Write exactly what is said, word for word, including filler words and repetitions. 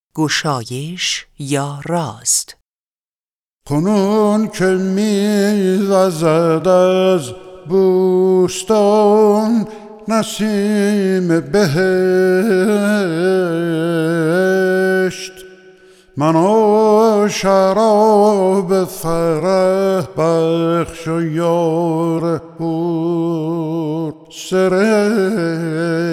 گشایش یا راست. کنون که می‌وزد از بوستان نسیم بهشت، من و شراب فرح بخش و یار حور سرشت.